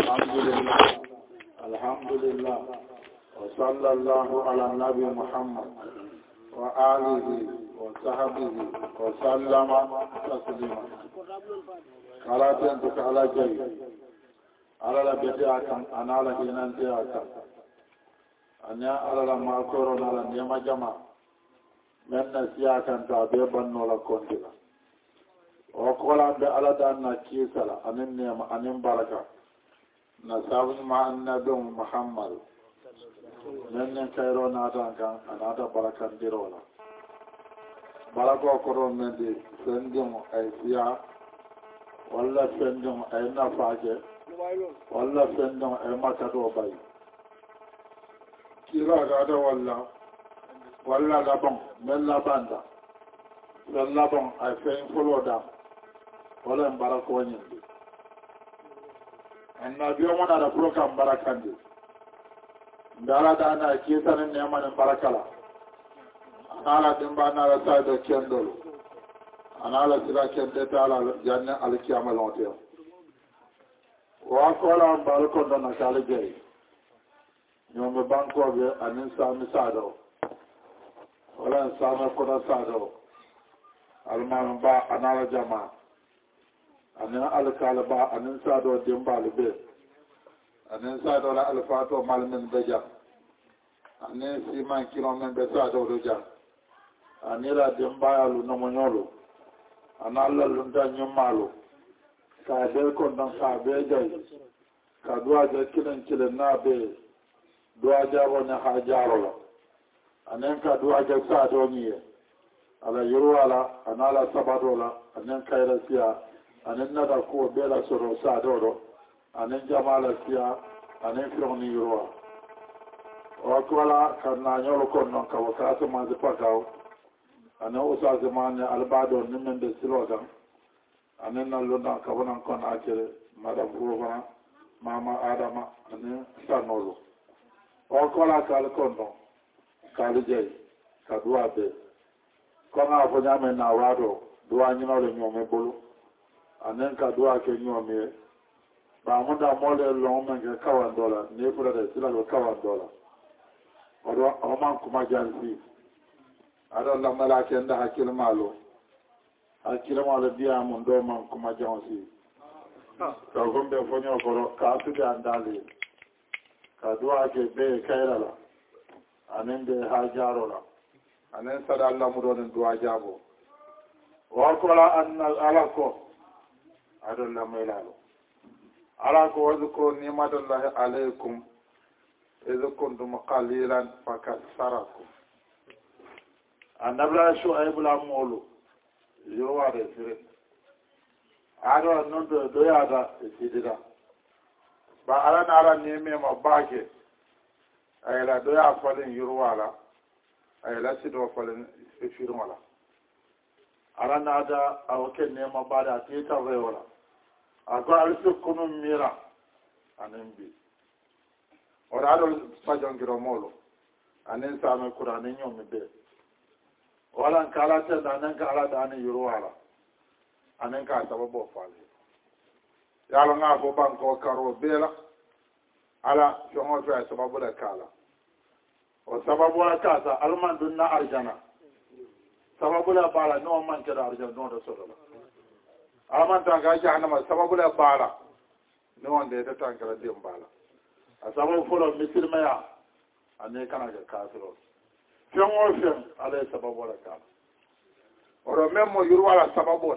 الحمد لله وصلى الله على النبي محمد وآله وصحبه وسلم تسليما على تنتك على جي على لبيتك أنا على هنانتك أنا على لما كورونا على نيما جماعة من نسياك أنت أبيبا نولا كونتنا وقال على دانا كيسلا أن النيما أن بركة نسابن مع النبي محمد من كيرو ناتان كان أنا بركة ديرولا بركة كورون من دي سندم أي فيها ولا سندم أي نفاجة ولا سندم أي مكتو باي كيرا غادا ولا لبون من لباندا لبون أي فين فلودا ولا بركة ونيندي النبي يومنا رفروك بركة دي ndala dana kitane nemane barakala anala dimba nala saydo kendolo anala sira kende tala janne alkiyama lonte wa kola balko dona kala jey nyombe banko be anin sami sado wala sama koda sado alman ba anala jama anina alkala ba anin sado dimba be anen saado la alfato malmen beja anen siman kilo men be saado do ja anira dembayalu no monyolo analla lunda nyumalo ka de ko dan ka be jay ka duwa je kilen na be duwa jabo na hajaro anen ka duwa je saado niye ala yuru ala anala sabado la anen kayra siya anen nada ko be la soro saado do anen jamala siya anen fironi yurwa o kola kana nyolo konno ka wakati manzi pakaw anen usa zamane albado nimen de siloga anen na lona ka wonan kon akere madam ruwa mama adama anen sanolo o kola kal konno kal jey ka duwa be kona fo nyame na wado duwa nyino le nyome bulu anen ka duwa ke nyome ba munda mole longa ke kawan dola ne fura da sila ko kawan dola odo oman kuma jansi ada la malaka nda hakil malo biya mun do man kuma jansi to gombe fonyo ko ka su da andali ka duwa ke be kairala anen de hajaro la anen sada Allah mu don duwa jabo wa kola an alako adon la melalo ala ko wazkuru ni'matallahi alaykum idh kuntum qalilan fakassarakum annabla shu'aib la molu yowa de sire ado non do yada sidida ba ala na ala ni me ma baake ayla do ya falin yurwala ayla sido falin firwala ala na da awken ne ma bada tita wala ako alisu kunu mira anen bi ora ado pajongiro molo anen same qur'an nyomi be wala kala te danen kala dani yurwala anen ka sababu fale yalo nga fo banko karo bela ala jongo fa sababu la kala o sababu la kasa alman dunna arjana sababu la bala no man ke arjana no do solo alaman tanga jahannama sababu la bala ni wonde de tanga de bala a sababu folo misilmaya ane kana ga kafiro fengo fen ala sababu la kala oro memmo yurwala sababu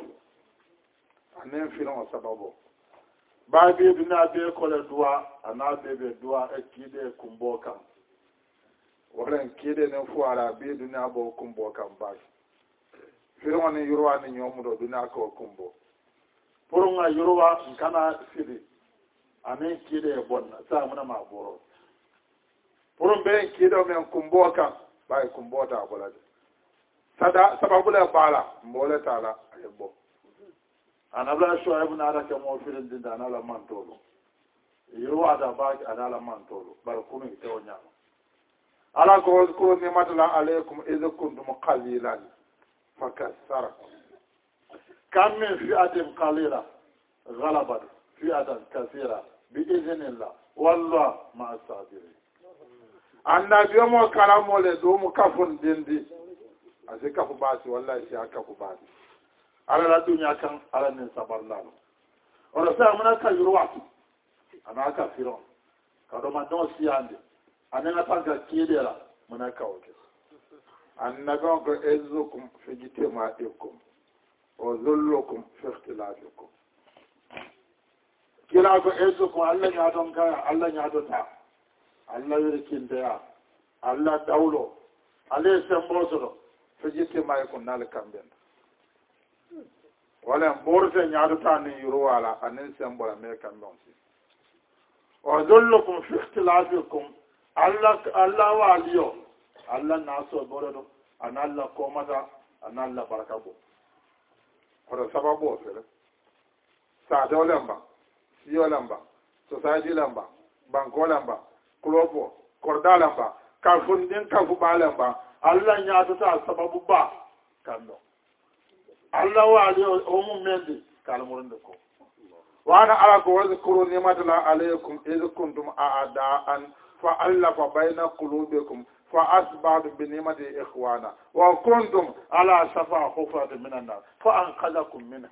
ane fino sababu ba bi dina be ko le duwa ana be duwa e kide kumboka wala kide ne fuara be dina bo kumboka ba fino ne yurwa ne nyomudo dina ko kumbo purunga yuruwa nkana sidi ane kide bonna sa muna ma boro purun be kide men kumboka bay kumbota bolade sada sababu la bala mbole tala aybo anabla shuaib na ada ke mo firin dinda na la mantolo yuruwa da ba ada la mantolo bar kunu ite onya ala ko ni matala alaykum idh kuntum qalilan fakassarakum كم من فئة قليلة غلبت فئة كثيرة بإذن الله والله مع الصابرين النبي مو كلامه لدوم كفن دندي أزي كفو باسي والله سيا كفو باسي على الدنيا كان على النصب الله ورسا منا كيروات أنا كفيرون كدوما دوسي عندي أنا نتاجا كيدلا منا كوكس النبي مو إزكم في جتماعكم وذلكم في اختلافكم kila ko ezo ko Allah ya don kaya Allah ya dota Allah yirkin da Allah dawlo Allah semboso fijiti may ko nal kamben wala borse nyaadota ni yuro wala anen sembola me kambon si wa dhullukum fi ikhtilafikum Allah waliyo Allah naso borodo an Allah ko mata an Allah barakabo ora sababu fere sa dawlamba siyo lamba society lamba banko lamba klopo korda lamba kafundin kafu ba lamba Allah ya ta sababu ba kando Allah wa ali o mu mendi kalmurun ko wa ana ala ko wazkuru ni'matullah alaykum iz kuntum a'da'an fa allafa bayna qulubikum fa asbahtum bi ni'mati ikhwana wa kuntum ala safa hufratin minan nar fa anqadhakum minha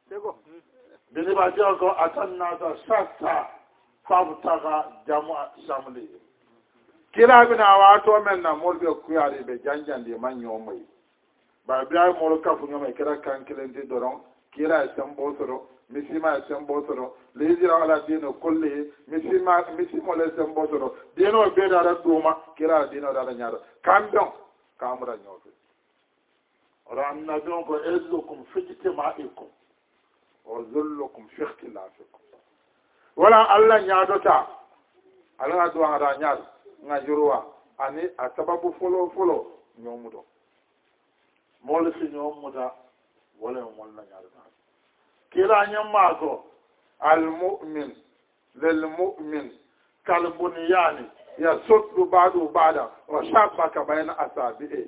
bini ba jiya ko atan nasa sassa fabtaga jama'a samli kila bina wato men na molbe kuyari be janjandi man nyomai ba biya molo kafu nyomai kira kan kilenti doron kira sembo soro misima sembo soro lezira ala dino kulli misimo le sembo soro dino be dara duma kira dino dara nyaado kambon kamura nyofe ran na don ko ezukum fijtima'ikum وذلكم في اختلافكم ولا الله نيادوتا الله دو هذا نياد نجروا اني اسباب فلو نيومدو مولسي نيومدا ولا مولنا نيادوتا كلا نيماكو المؤمن للمؤمن كالبنيان يسد بعضه بعضا وشبك بين اصابعه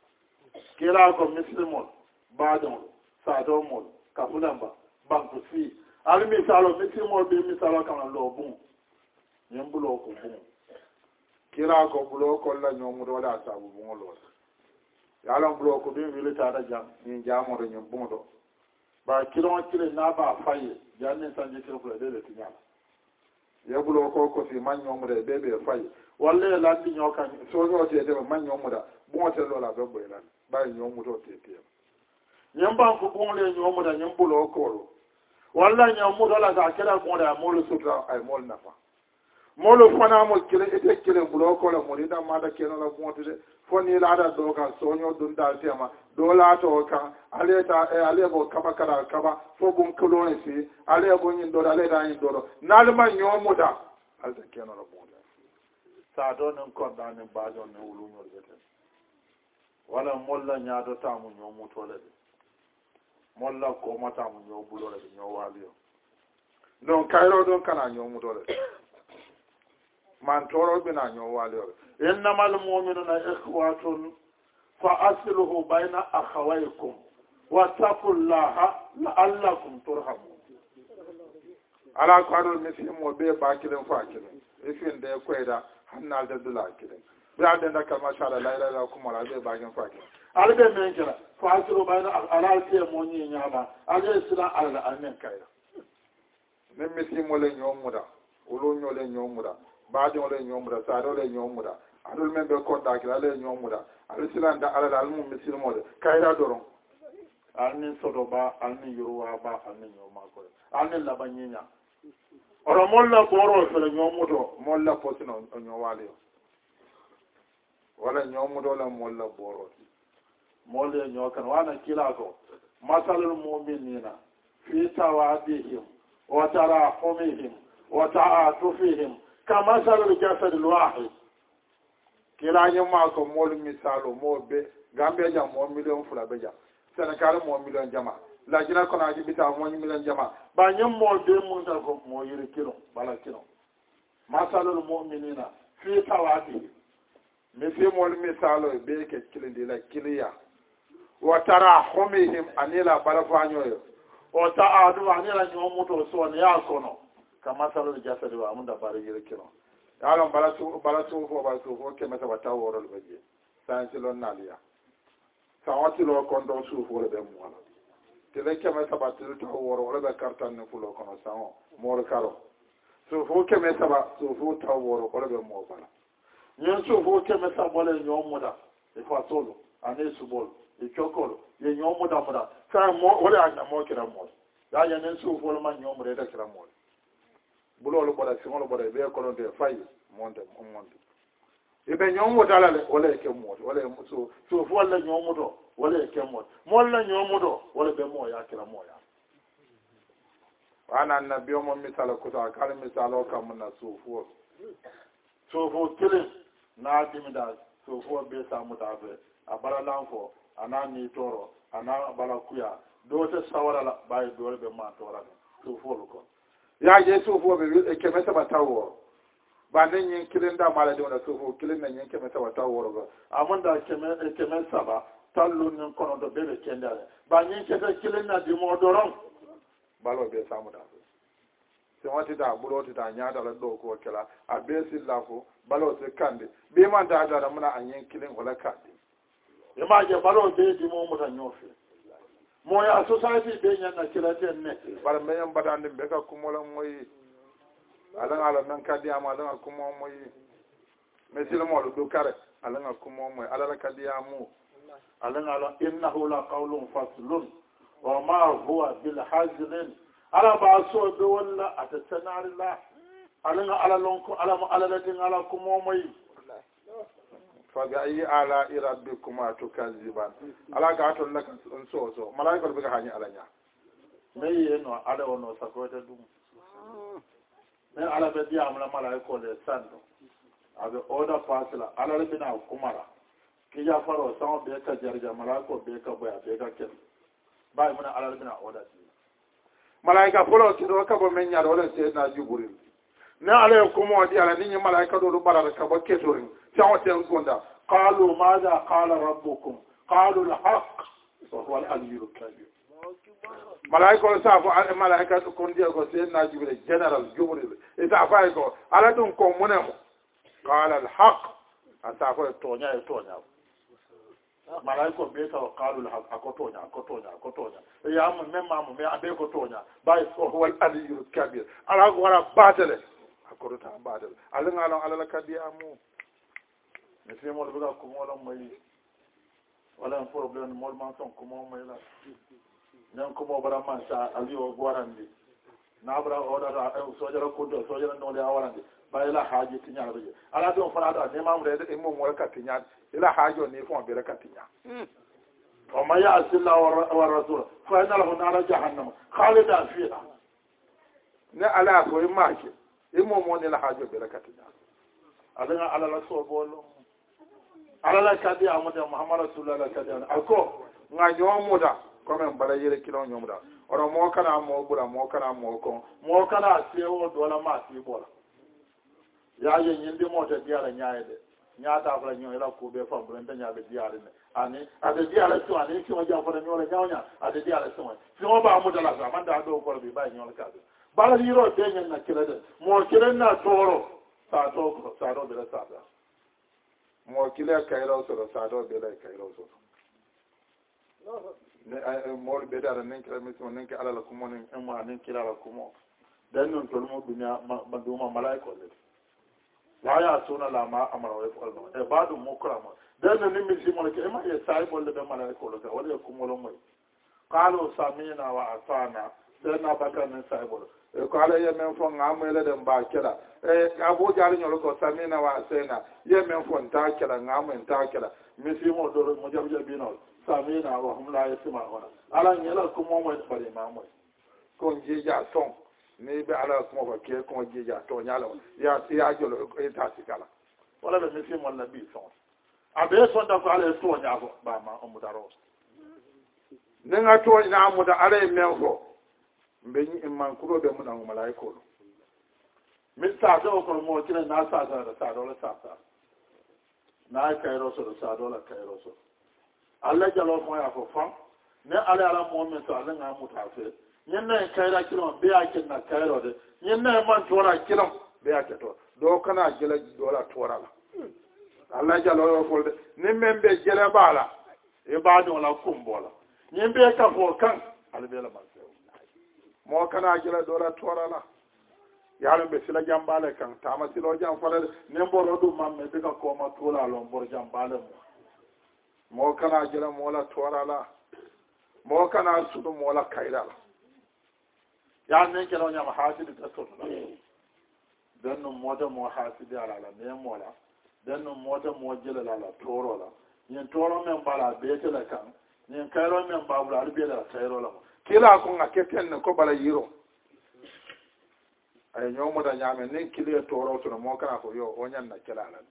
كلا كو مسلمون بعضهم سادومون كفلamba banku si ali misalo mitimo be misalo kan lo bun nyembulo ko bun kira ko bulo ko la nyomu do da sabu bun lo ya lan bulo ko be wile ta da jam ni jamo do nyembun do ba kiro kire na ba faye janne sanje kiro ko de tinya ya bulo ko si man nyomu de be be faye walle la ti nyoka so nyo te de man nyomu da bun te lo la be bo la ba nyomu do te te nyemban ko bun le nyomu da nyembulo ko lo walla nyamu dala ga kala ko da molu sutra ay mol nafa molu fana mol kire ite kire bulo ko la moli da ma da keno la bontu de foni la da do ka sonyo dun da tema do la to kan aleta ale bo kaba kara kaba fo bun koloni si ale bo nyin do ale da nyin do nal ma nyomu da al da keno la bontu sa do non ko da ne ba do ne wulu nyol gete wala molla nyaado tamu nyomu to le molla ko mata mu ñoo bulo le ñoo waliyo donc kayro don kana ñoo mu dole man toro bina ñoo waliyo innamal mu'minuna ikhwatun fa asluhu bayna akhawaykum wa taqullaha la'allakum turhamun ala ko adol misimo be bakilen fakilen ifin de koyda hannal de dula kilen biade ndaka ma sha Allah la ilaha illa kuma la be bakin fakilen albe men kira fasiru bayna alal moni nyama ale sila ala amen kaya nem misimo le nyomuda ulu nyole nyomuda baade le nyomuda sado le nyomuda adul men be konta kila le nyomuda ale sila nda ala almu misimo le kaya doron alni sodoba alni yuruwa ba alni nyoma ko alni labanyenya oro molla boro fele nyomudo molla posino nyowale wala nyomudo la molla boro mole nyokan wana kila ko masalul mu'minina fi tawadihim wa tarahumihim wa ta'atufihim kama salul jasad alwahid kila nyama ko mol misalo mobe gambe jam mo million fula beja Senegal mo million jama la jina ko na jibita mo million jama ba nyam mo be mun da ko mo yiri kilo bala kilo masalul mu'minina fi tawadihim misi mol misalo be ke kilindi la kiliya wa tarahumihim anila balafanyo yo o ta'adu anila nyomuto so ne ya kono kama salo jasadi wa amunda bare yire kino yalon balatu fo keme sabata woro le beje sansi lon nalia sawati lo kondo su fo le be muala tele keme sabata to woro le be kartan ne fulo kono sawo mor karo su fo keme sabata su fo ta woro le be mo bala nyen su fo keme sabole nyomuda e fa solo ane subol e chokolo ye nyomuda sa mo wala anya mo kira mo ya nen su fo le man nyomuda da kira mo bulolo boda singolo boda be ko de fay monte ibe ñomu dala le wala ke mo wala so fo la ñomu do wala ke mo la ñomu do wala be mo ya kila mo ya ana nabiyo mo misala ko ta kala misalo kam na so fo kile na dimida so fo be sa mutabe abara lanfo ana ni toro ana bala kuya do te sawara la bay do be ma tora so fo ko ya je so fo be ke meta batawo ba nan yin kilin da mala da wala so fo kilin nan yin ke meta batawo ba amanda ke men saba tallu nin kono do be kendale ba yin ke da kilin na di mo doron balo be samu da se wati da buloti da nya da do ko kala a be silafo balo se kande be man da muna an yin kilin wala kande e ma je balo be di mo muta nyofe moya society be nyanna kilaten ne bar meyan badande be ka kumola moy ala nan kadi ama ala kumo moy mesil mo do kare ala kumo moy ala kadi amu ala innahu la qawlun faslun wa ma huwa bil hazlin ala ba so do wala atasanarilla ala lonko ala ladin ala kumo moy faga ayi ala rabbikuma tukaziban ala ga to laka so malaikol be ga hani ala nya mey no ala wono sakota dum me ala be dia amala malaikol de sando abe oda pasla ala be na kumara ki ya faro sawo be ka jarja malaikol be ka boya be ka ken bay mun ala be na oda malaika folo ki do ka bo men nya do le se na juburil na ala kumo di ala ni malaika do barara ka bo ketorin تعطي الجنة قالوا ماذا قال ربكم قالوا الحق وهو العلي الكبير ملائكة سافوا ملائكة كون ديو سيدنا جبريل جنرال جبريل إذا فايكو على دونكم منهم قال الحق أسافوا تونيا ملائكة بيتا وقالوا الحق أكوتونيا يا مم أبيكو تونيا باي وهو العلي الكبير على غرا باتل أكوتا باتل على الكدي أمو mais mo be ga ko mo la moy wala un problème mo man son ko mo moy la nan ko mo bara man sa ali o gorandi na bara o da so jara ko do so jara no le awarandi bayila haaji tinya be ala do fara da ne mamu de mo mo ka tinya ila haajo ne fo be ka tinya o ma ya asilla wa rasul fa inna lahu nar jahannam khalida fiha ne ala ko imake mo mo ne la haajo be ka tinya adanga ala la so bolo ala la kadi amada muhammad rasulullah la kadi ako nga nyomuda ko men bala yele kilo nyomuda oro mo kana mo bura mo kana mo ko mo kana sewo dola ma ti bola ya ye nyinde mo te diala nyaade nyaata fala nyo ila ko be fa brenda nyaabe diala ne ani ade diala to ani ki mo ja fala nyola nyawnya ade diala so si mo ba mo dala sa man da do ko bi ba nyola ka bala yiro de nyen na kirade mo kirenna toro sa to ko sa do be la sa mo kile kayro so sa do be la kayro so ne mo be da nen kila mi so nen ke ala la ko mo nen ma nen kila la ko mo dan non to mo dunya ma do ma malaiko le la ya suna la ma amara wa ko no e badu mukrama dan non mi si mo ke ma ye sai bo le be malaiko le wala ko mo lo mo qalu samina wa atana dan abaka men sai bo ko ala ye men fo ngamele de ba kila abu jari nyolo ko samina wa sena ye men fo nta kila ngamen ta kila mi si mo do mo jabja bino samina wa hum la yasma wana ala nyela ko mo mo bare ma mo ko njeja ton ni be ala ko mo ke ko njeja ton nyala ya jolo e ta sikala wala be mi si mo nabi son abe son da ko ala to nya ko ba ma o mudaro ne nga to ina muda ala men fo mbe ni imman kuro be mun an malaiko min sa do ko mo kina na sa do la sa na kayro so sa do la kayro so Allah jalo mo ya fo fam ne ala mo men so ala nga mutafe ñinna kayra kilom be a kinna kayro de ñinna man tora kilom be a keto do kana jela dola tora la Allah jalo yo folde ni membe jele bala e baado la kumbola ñimbe ka fo kan albe la manse mo kana jela dola tora la yaalo be sila jambale kan tama silo jam falale nemboro dum mamme be ka ko ma tola lo mbor jambale mo kana jela mo la tora la mo kana sudu mo la kayra la ya ne kelo nyama hasidi ta to la den no moda mo hasidi ala la ne mo la den no moda mo jela la la toro la yin toro men bala be te la kan yin kayro men babula albe la kayro la kila ko ngaketen ko bala yiro ay ñomo da ñame nen kile toro to mo kana ko yo o nyanna kala la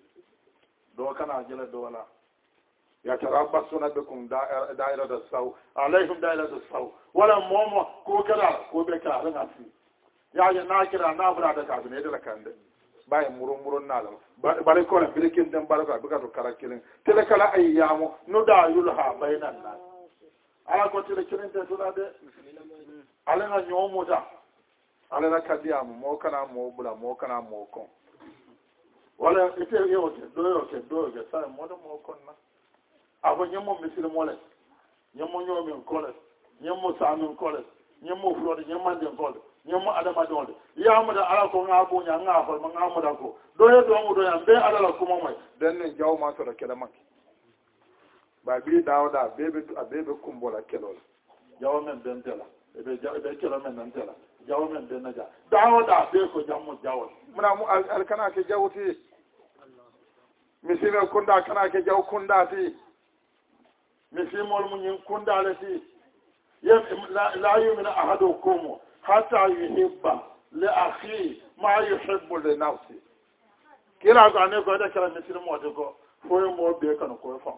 do kana jela do la ya tarabbasuna bikum da'ira da saw alaihim da'ira da saw wala momo ko kala ko be ka ran afi ya na kira na bura da ka ne da kande bay murun na la bare ko la bilekin dem bare ko buka to karakilin tele kala ayyamu no da yulha bainan nas ala ko tele kilin te to da de ala na ñomo da ala na kadiyamu mo kana mo bula mo kana mo kon wala ite yo ke do ke sa mo do mo kon na abo nyemo misiri mole nyemo nyomi kole nyemo sanu kole nyemo flode nyemo de kole nyemo adama donde yamu da ala ko ngabo nya ngafo ma ngamu da ko do ye do mu do ya be ala la kuma moy den ne jaw ma to da kala makki ba bi dawda bebe kumbola kelo jaw men den tela be kelo men nan tela jaw men den naja dawda be ko jammu jaw muna mu al kana ke jawti misiri kunda kana ke jaw kunda ti misimol mu ñin kundale ti la yumina ahadukum hatta yuhibba li akhi ma yuhibbu li nafsi kila ko ane ko da kala misil mo de ko foy mo be kan ko fam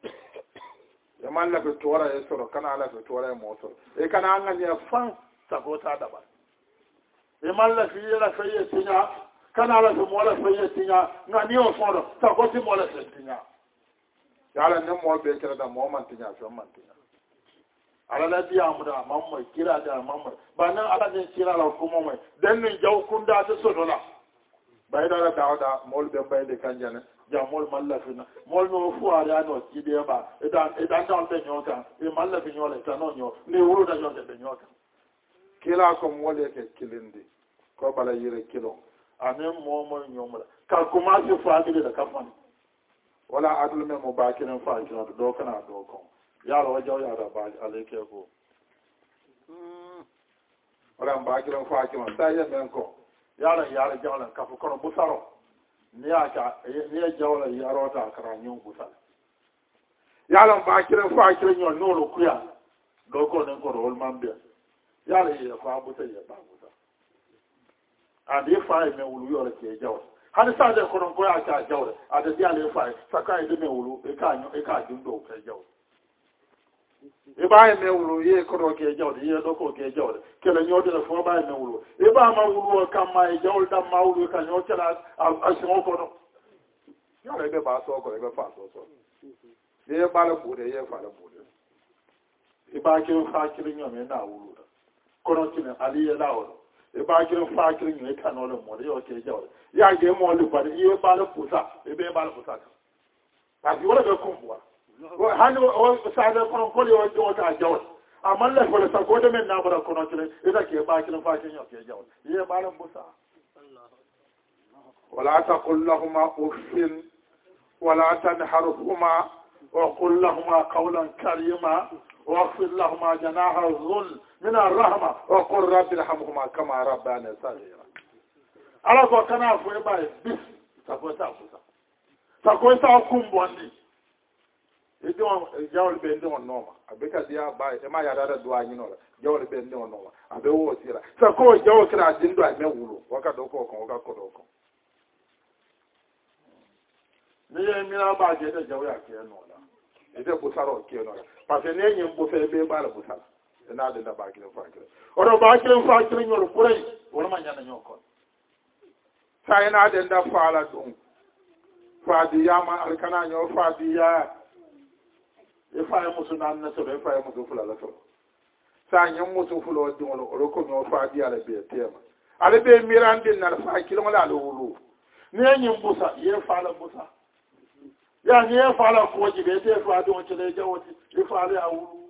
e man la ko tora e soro kana la ko tora e mo soro e kana anga ni fan ta ko ta daba e man la fi la faye tinya kana la ko mo la faye tinya ngani o foro ta ko ti mo la tinya yala ne mo be kira da mo man tinya so man tinya ala la biya mu da mamma kira da mamma ba nan ala ne kira la ko mo den ne jaw kunda ta so dola bay da da mol be bay de kanjane ja mol mallafina mol no fu ara no kide ba edan da be nyoka e mallafi nyole ta no nyo ne wuro da jonde be nyoka kila ko mo le ke kilindi ko bala yire kilo anen mo mo nyomra ka kuma si family da kafan wala adul me mo bakiran fa kira do kana do ko yaro wajo yaro ba aleke ko wala bakiran fa kira sai ya men ko yaro jawla ka fu kono busaro ni aka ni jawla yaro ta kara nyon busal yaro bakiran fa kira nyon no lo kuya do ko nen ko rol mambe yaro ya fa buta ya ba buta andi fa me wulu yoro ke jawla hadi sa de kono ko ya ka jawre ade dia le fa saka ide me wulu e ka jundo ke jawre e ba me wulu ye kono ke jawre ye do ko ke jawre ke le nyode le fo ba me wulu e ba ma wulu ka ma e jawre da ma wulu ka nyote la a simo ko no yo le be ba so ko le be fa so ye ba le bude ye fa le bude e ba ke fa kiri nyome na wulu kono kine ali ye lawo e ba kirin fa kirin ne kan wala mo da yau ke jawo ya ge mo lu ba ye ba la pusa e be ba la pusa ta bi wala be ko bo ko han o sa da ko ko yo jo ta jawo amma la ko sa ko da men na bara ko no kirin e da ke ba kirin fa kirin yau ke jawo ye ba la pusa wala taqul lahum uffin wala tanharhuma wa qul lahum qawlan karima واغفر لهما جناح الذل من الرحمة وقل رب ارحمهما كما ربياني صغيرا ala ko kana fo e bae bis ta ko sa kumboni e don jawol be ndon noma abeka dia bae e ma ya dada do anyi no jawol be ndon noma abe wo sira sa ko jawol kra dindo a me wulu waka do ko waka ko do ko ni e mi na ba je de jawol ya ke no la e de busaro ke no la parce que ne nyim bu fe be ba la busala na de da ba ki fa ki oro ba ki fa ki nyol kurai wala ma nyana nyoko sai na de da fa la dum fa di ya ma alkana nyo fa di ya e fa musu nan na so e fa musu fula la so sa nyam musu fulo dingolo ro ko no fa di ala be tema ala be mirande na fa kilo la lo wulu ne nyim busa ye fa la busa ya ni ye fa la ko ji be te fa do chele jawoti e fa la wulu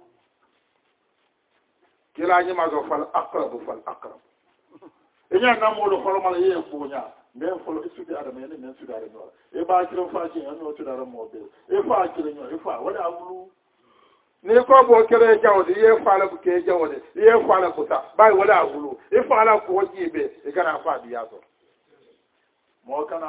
kila nyima go fal aqrab enya na mo lo kholo mala ye bunya men folo isudi adama ene men sudi adama e ba kilo fa ji en no tu dara mo be e fa kilo nyo e fa wala wulu ni ko bo kere jawde ye fa la bu ke jawde ye fa la kuta bai wala wulu e fa la ko ji be e kana fa biya so mo kana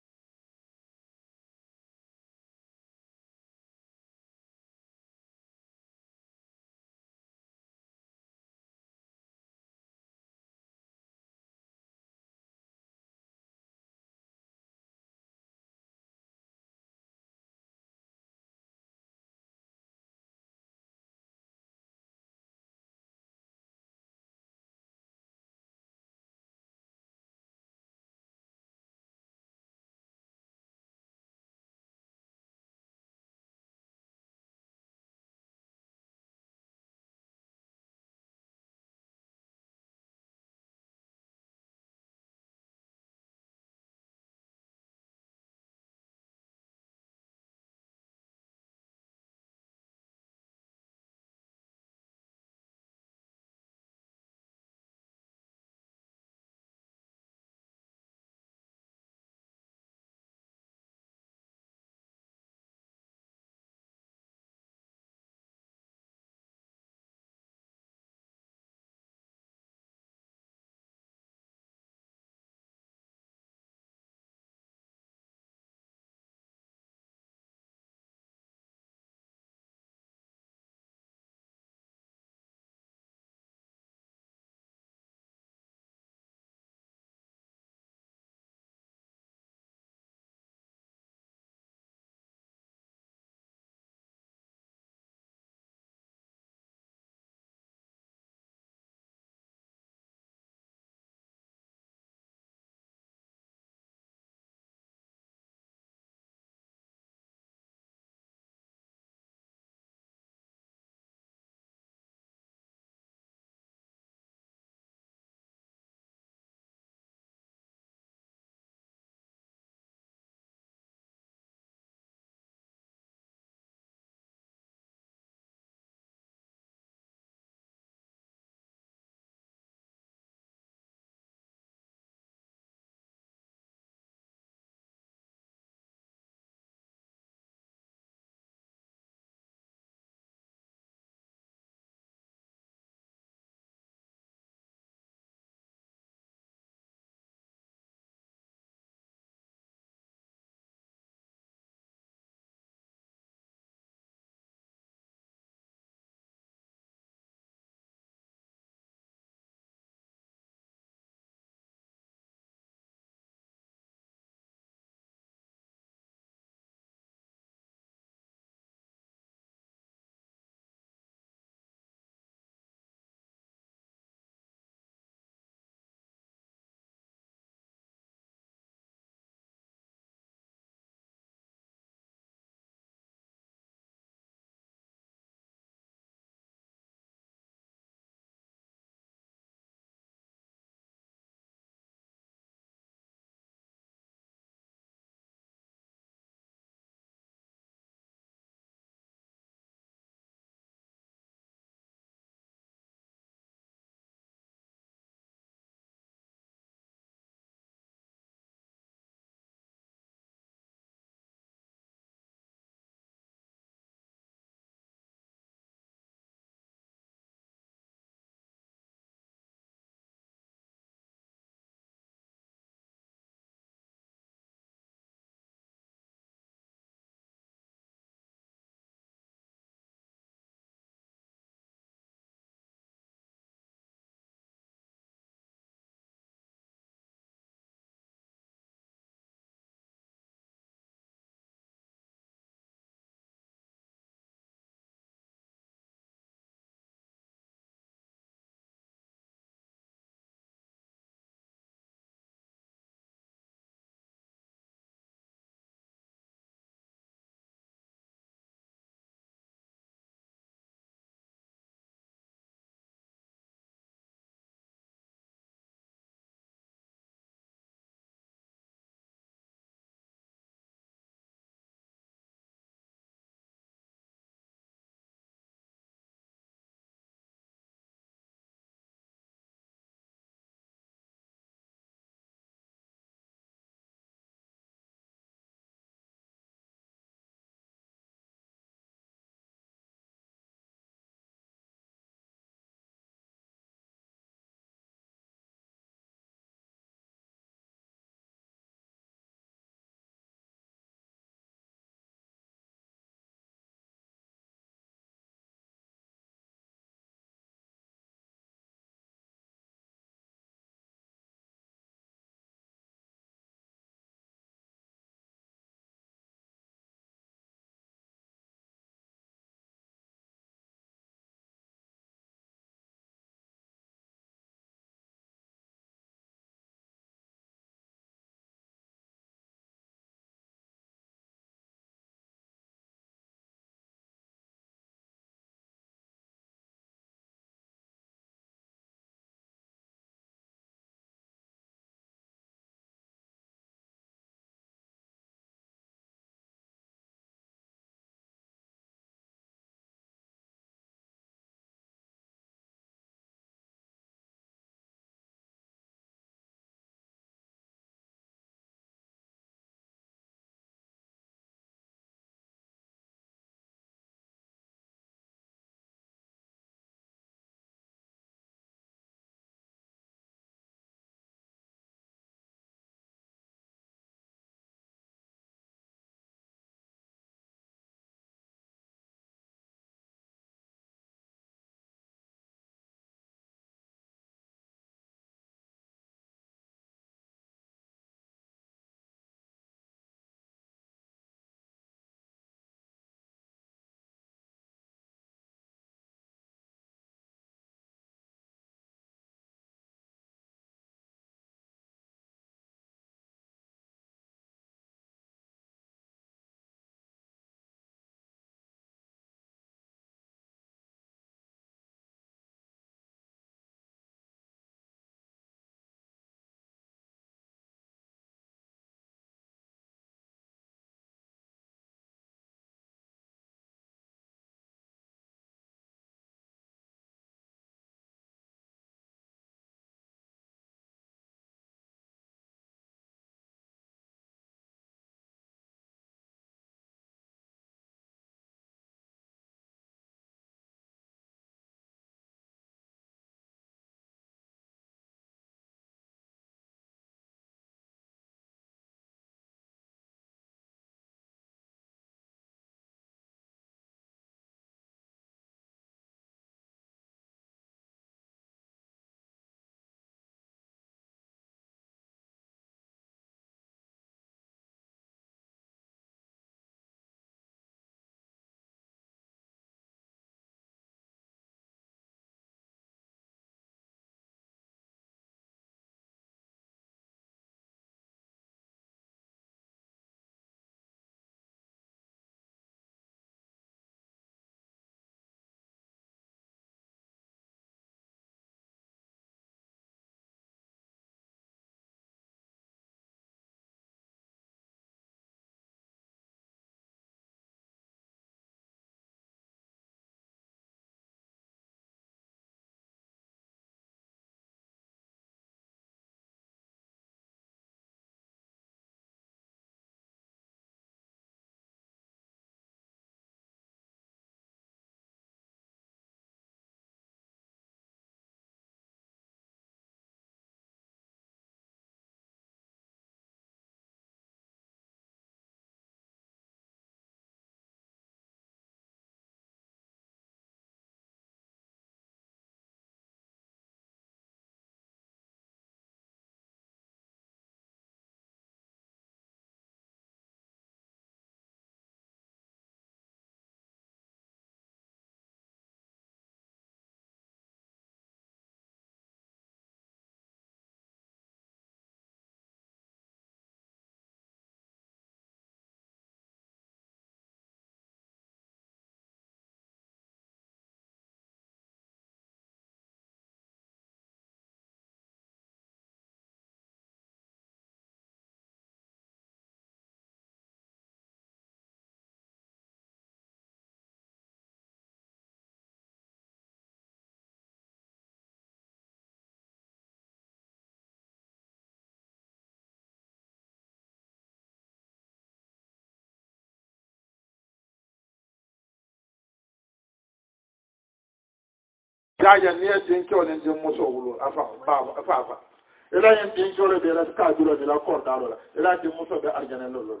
ya ne din kyo ne din muso wulu afa ila yin din kyo le la ka duro de la ko da lo ila din muso be arjana lo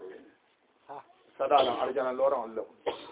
sadala arjana lo ran lo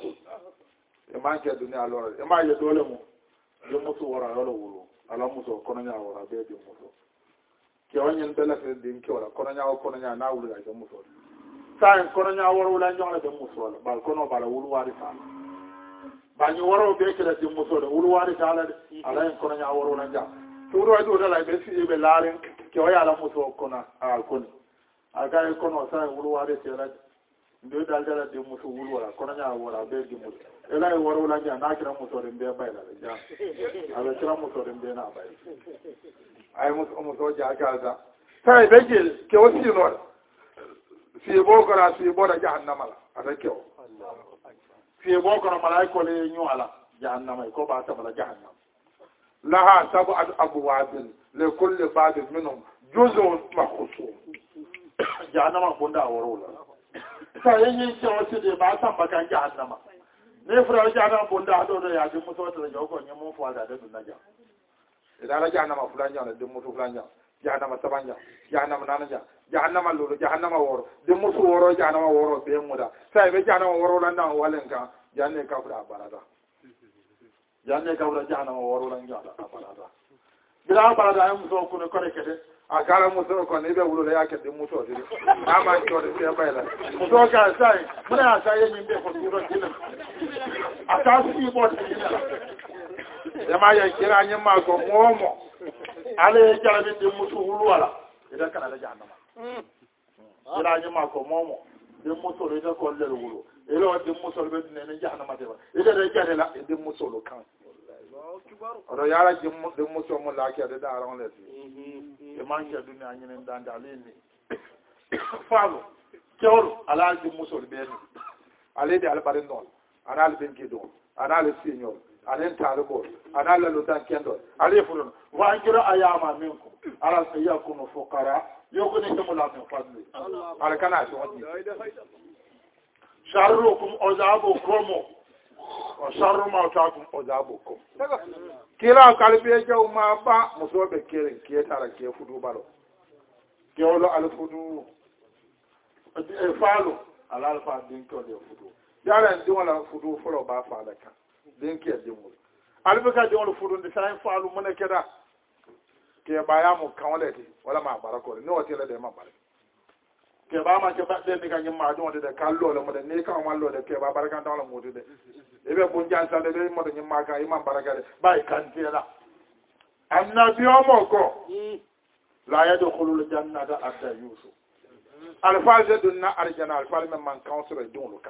e ma ke dunya lo e ma ye dole mu din muso wora lo wulu ala muso kono nya wora be din muso ke wanyen bela fe din kyo la kono nya na wulu ga din muso sai kono nya wora wula nyong din muso la bal kono bala wulu wari fa ba ñu waro be kala di muso de wulu wari tala ala en kono nya woro na ja turu adu dala be fi be laaren ke o yala muso kono al kono aga en kono sa wulu wari tela ndo dal dala di muso wulu wala kono nya wora be di muso ela e woro la ja na kira muso de be bayla ja ala kira muso de be na bay ay muso ja ga za sai be ke o si no si bo kora si bo da jahannama la ada ke o في بوكر ملائكة لينيوالا جهنم يكوبا تبلا جهنم لها 7 أبواب لكل باب منهم جزء مخصوص جهنم بندا ورولا سيني شوسي دي باسم بكان جهنم نفرا جهنم بندا دو يا دي مسوت رجوكو نيمو فوادا دو نجا إذا لا جهنم فلان جانا دي مسو فلان جانا جهنم سبان جانا جهنم نانا jahannama lulu jahannama woro de musu woro jahannama woro be muda sai be jahannama woro lan nan walen ka janne ka fura barada jahannama woro lan jada barada bila barada ay muso ko ne kore kede a kala muso ko ne be wulu ya ke de muso dire ama ko de be bayla muso ka sai muna sai yin be ko duro dinan ata su bo de ya ma ya kira nyin ma ko momo ale jarabe de musu wulu wala idan kana da jahannama ila ni ma ko momo de muso le da ko le wulu ila de muso le be ne jahannama de ba ila de jare la de muso lo kan ro yara de muso mo la ke de da ran le e man ke dunya nyin dan da le ni falo kewro ala de muso le be ni ale de albare non ana le ben ke do ana le signor alen talibo ana la lutan kendo ale fulun wa anjira ayama minkum ala sayakunu fuqara yokone tamula min fadli ala kana so wadi sharrukum ozabukum wa sharru ma taakum ozabukum kila kalbi jaw ma ba musobe kere ke tara ke fudu balo ke wolo al fudu e falo ala alfa din ko de fudu yara ndi wala fudu folo ba fa da kan den ke dimul albaka de wala fudu ndi sai faalu mun keda ke baya mu kanwale ti wala ma barako ni wote la de ma bare ke ba ma ke ba de ni ganyi ma don de kallo le mo de ne kan wallo de ke ba baraka tan la mo de ebe bu njan sa de mo de nyima ka imam baraka de ba kan ti la annabi o mo ko la yadkhulul jannata hatta yusuf alfaze dunna arjana alfal men man kan sura don lu kan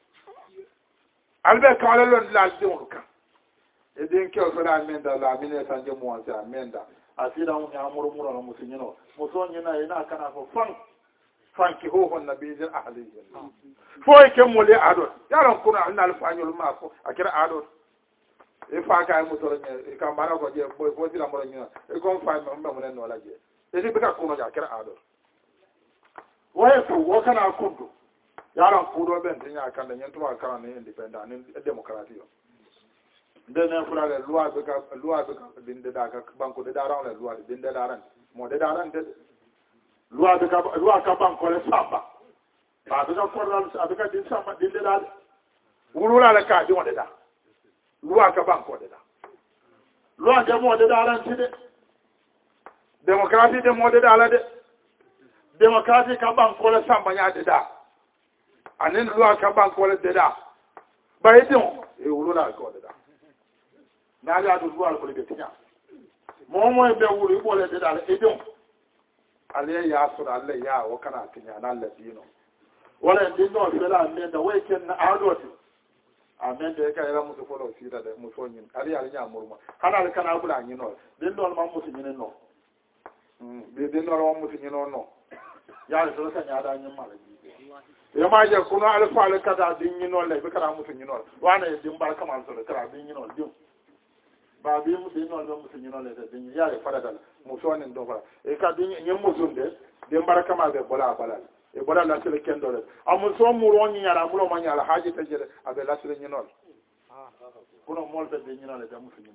albe kala lon la don lu kan e den ke o fara amenda la mine sanje mo wansa amenda asira mu ya murmura na musunyino musonyina ina kana ko fanki ho hon nabiyyin ahlihi fo ke mole adot yaron kuna an alfanyul ma ko akira adot e fa ka mu toro ne e ka mara ko je bo dira mo nyina e ko fa mo mo ne no la je e di bika kuno ja akira adot waye ko wo kana kundu yaron kudo ben tinya kan da nyentu aka ne independent ne democracy dene fulale loi be ka dinde da ka banko de daran le loi dinde daran mo de daran de loi ka banko le samba ba be ka korral abeka din samba dinde dal wulula le ka di wonde da loi ka banko de da loi ka mo de daran ti de démocratie de mo de dala de démocratie ka banko le samba nya de da anen loi ka banko le de da ba yidon e wulula ko de da na ya do dual ko le tinya momo e be wuri ko le dal e don ale ya so ale ya o kana tinya na le dino wala din no fela men da we ken na adoti amen de ka era musu ko lo sira de muso nyin ali ya nya murma kana le kana bula nyin no din do ma musu nyin no be din no ma musu nyin no ya so sa nya da nyin mala ya ma je kuno alfa le kada din nyin no le be kana musu nyin no wana din bar kama so le kada din nyin no din ba bi mu din no musu nyino le de din ya le fara dal muso nen do fara e ka din nyem musu de baraka ma be bola bala e bola la sele kendo le amu so mu ro nyara mu ro ma nyara haji te jere abe la sele nyino kuno mol be de nyino le da musu nyino la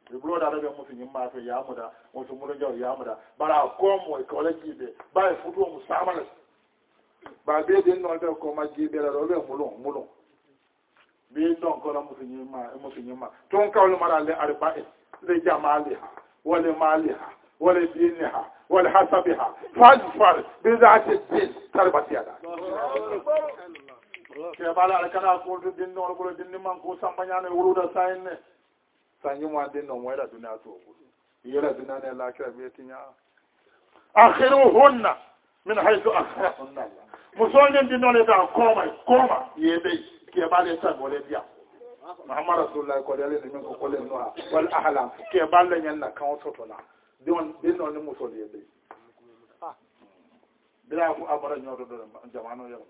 ibro da rabe musu yin ma to ya muda musu mulun jaw ya muda bara ko mo ko la jibe ba futu mu samala ba be den no be ko ma jibe la do be mulun be don ko la musu yin ma ton kawlu mara le arba le jamaliha wala maliha wala dinha wala hasabiha fadfar bi zati din tarbati yada ke bala kana ko din no ko din man ko sambanya ne wuruda sayne sanyi mo din no moyla duniya to yela duniya ne la kira be tinya akhiruhunna min haythu akhrahunna musolin din no le ta koma yebe ke bala sa gole dia Muhammad Rasulullah ko dele ni ko ko le no wal ahlam ke bala nyen na kan soto na din no ni musol yebe bila ku abara nyoto do jamano yelo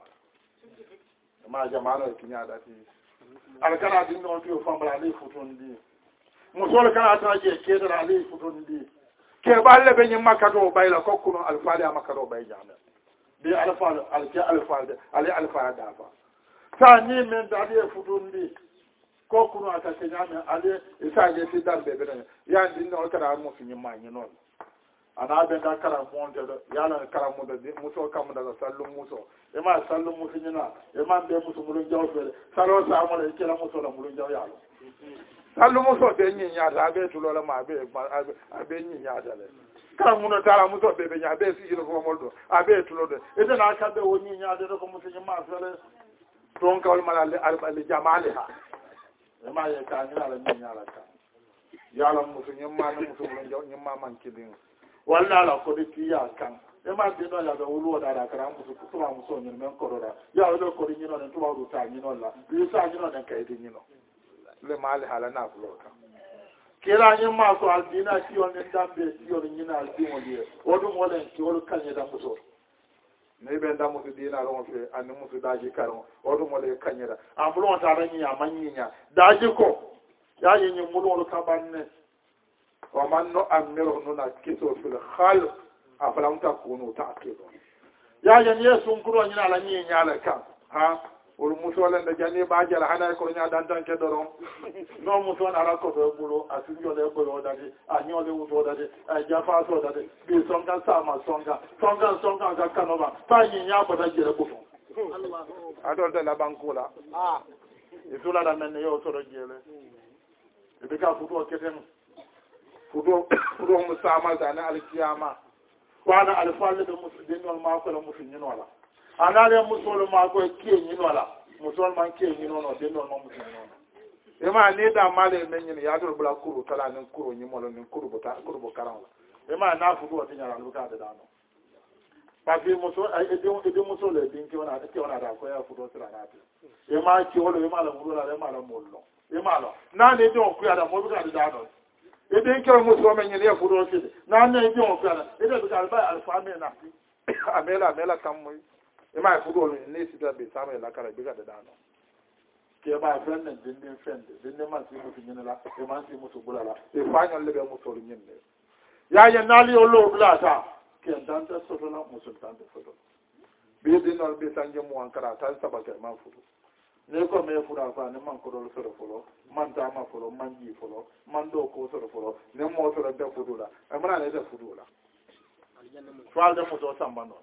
ma jamano kinya da ti alkana din no to fambala ni futun di musol kana ta je ke da ali futun di ke balle be nyi makado bayla kokkuno alfaade makado bay jame bi alfaade alfaade da fa sa ni men da ali futun di kokkuno ata ke jame ali isa je si dambe be ya din no kada mo fi nyi ma nyi non ana be da kara monte do yala kara mo da muso kam da sallu muso e ma sallu muso nyina e ma be muso mulun jaw fere salo sa mo le kala muso la mulun jaw yalo sallu muso be nyinya da be tulo la ma be nyinya da le kara mo no tara muso be nya be si jino ko moldo abe tulo de e de na ka be woni nyinya de ko muso nyima fere don kawal mala al jamaliha e ma ye ka nyala la nyinya la ka yala muso nyima na muso mulun jaw nyima man kidin walla la ko de kiya kan e ma de no la do wulu da kara musu kutuma muso nyi men ko da ya do ko ni no ne tuba ru ta nyi no la bi sa nyi no den kai de nyi no le mali hala na ko ka kira nyi ma ko aldina ti on den dambe ti on nyi na aldi mo die o dum wala ki wol kanye da muso ne be da muso dina ro fe an muso daji karo o dum wala kanye da ambulo ta ran nyi amanyi nya daji ko ya nyi mulo ka banne ومن نؤمره ننكسه في الخلق أفلم تكونوا تعقلون يا جنيه سنكرو نينا على ني نيالا كان ها والمسولن ده جاني باجل حنا ko nya dantan ke doron no muson ala ko do bulo asinjo le bulo dadi anyo le wuto dadi jafa so dadi bi songa sama songa ga kanova pa nyi nya ko da jere bufo Allah adol de la bankula itula da men yo to do jele e ka futo keten fudo musama da na alkiyama wana alfalle da musulmin wal ma ko musulmin wala ana le musulmin ma ko ke yin wala musulman ke yin wala den wal ma musulmin wala e ma ne da male men yin ya do bula kuru tala nin kuru nyi molo nin kuru bo karan e ma na fudo tin yara luka da dano ba bi musul e musul e din ke wana da ko ya fudo tala na e ma ki wala e ma la mulu la e ma la mollo e ma lo na ne do ku ya da mo buka da dano ebe nke muso menye ne furu oke na na ebi on kala ebe bi ka ba alfa me na amela kam mo e ma furu o ne si da be sama la kala bi ga da no ke ba friend din friend ma si muso nyina la e ma si muso bulala e fa nyon le be muso nyina ya ya nali o lo blata ke danta soto la muso danta soto bi din no be sanje mo ankara ta sabaka ma furu ne ko me fura fa ne man ko do soro folo man ta ma folo man ji folo man do ko soro folo ne mo soro da fudula e mara ne da fudula fal da mo do samba no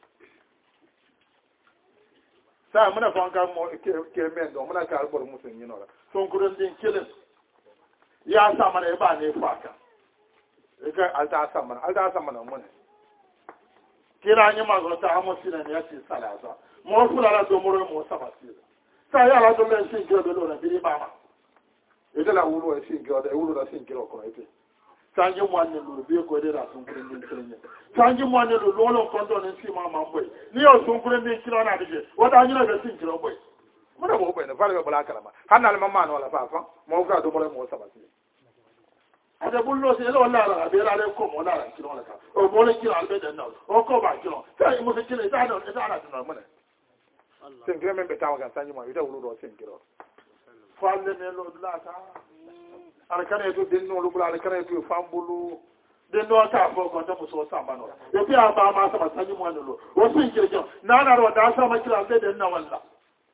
sa muna fa kan mo ke men do muna ka albor musu ni no la son ko den kelen ya sa mana e ba ne fa ka e ka alta sa mana mun kira ni ma go ta amo sina ne ya ci salasa mo fula la do mo sabati sa ya la do men sin gado lo na bi mama e de la wulu e sin gado e wulu da sin gado ko ite sanji mo an lo bi ko de la sun kuren din kiren sanji mo an lo lo ko do ne si mama boy ni o sun kuren din kiren na de o da ni na de sin kiren boy mo da bo boy na fara bala kala ma hanal mama no la fa fa mo ga do mo sabati ada bullo se lo la la be la ko mo la kiren la ka o mo le kiren be de na o ko ba kiren sa mo se kiren da no na mo ne sengire men betawa kan sanji mo ida wuludo sengiro falle me lo lata ala kana to den no lubula ala kana to fambulu den no ta fo ko to so samba no e bi aba ma sa sanji mo no o sengire jo na ro da sa ma kila be den na walla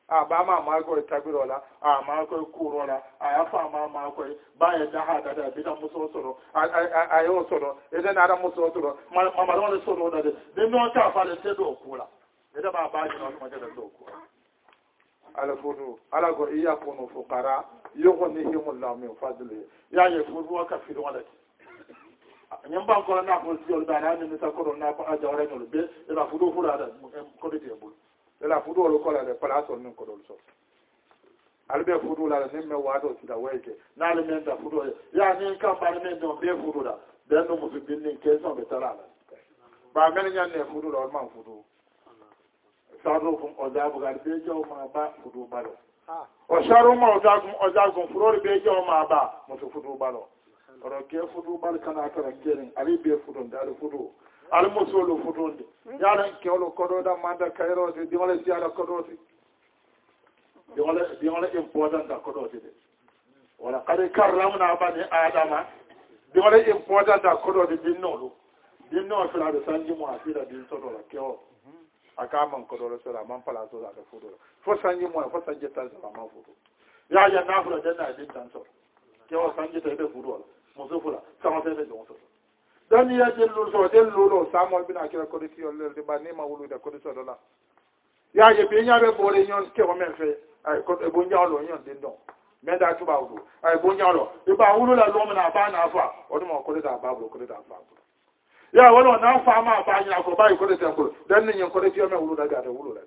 a ba ma ko tabirola a ma ko kurola a ya fa ma ko ba ya da ha da bi da muso soro a yo soro idan na da muso soro ma ron soro da de no ta fa le te do kula idan ba ji no ma da do kula ala fudu ala go iya kunu fuqara yughnihimullahu min fadli ya ye fudu wa kafiru wala nyamba ko na ko siol da na ni ta ko na pa jawre no be la fudu fura da ko de bu la fudu lo ko la de place on ko do so albe fudu la ne me wado ti da weke na le men da fudu ya ni kan ba ne do be fudu da den no mu bin ni ke so be tala ba men nya ne fudu lo man fudu saro kum ozabu ga be jo ma ba fudu balo o saro ma ozagu furo be jo ma ba mo fudu balo oro ke fudu bal kana kala keren ali be fudu da fudu al musolo fudu ya ran ke olo kodo da manda kairo de wala siara kodo di wala important da kodo de wala qad karramna bani adama di wala important da kodo de dinno fila de sanji mo afira din sodo la keo akama kodo so la man pala so la de fudu fo sanji mo fo sanji tal sa ma fudu ya na fura de na din tan so keo sanji te de fudu musufula sama te de so dan ya dellu samol bina kira ko ti yolle de ba ni ma wulu de ko so do la ya je be nya be bore nyon ke o men fe ay ko e bo nyaalo nyon den don me da tu ba wulu ay bo nyaalo e ba wulu la lo na ba na fa o mo ko da ba ko da fa ya wala na fa ma ba nya ko ba ko de ko dan ni nyon ko de ti o men wulu da ga de wulu la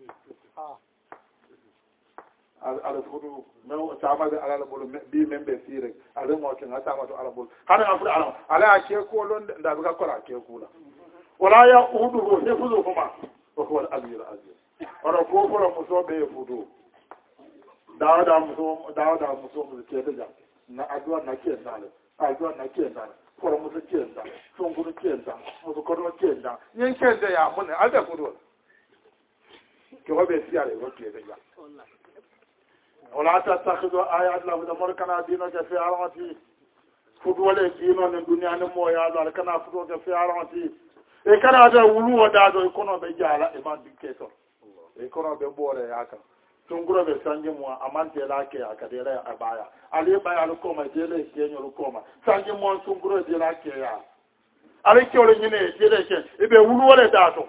ala fudu no sama da ala bol bi membe sire ala mo ke ngata ma to ala bol hana afu ala ke ko lon da ga ko la ke kula wala ya udu hifuzu kuma wa huwa al-aliyyul azim ora ko ko muso be fudu dawda muso mu ke da na adwa na ke dale adwa na ke dale ko muso ke dale son guru ke dale muso ko do ke dale yin ke da ya mun alda fudu ke ho be siare ko ke da ولا تتخذوا آيات الله ودمر كنا دينك في عرمتي فدوله دينو من الدنيا نمو يا الله كنا فدوك في عرمتي e kana da wulu wada do kono be jala e man diketo e kono be bore yaka tunguro be sanje mo amante la ke akadere abaya ali baya lu koma jele kenyo lu koma sanje mo tunguro de la ke ya ali ke ole nyine jele ke e be wulu wala dato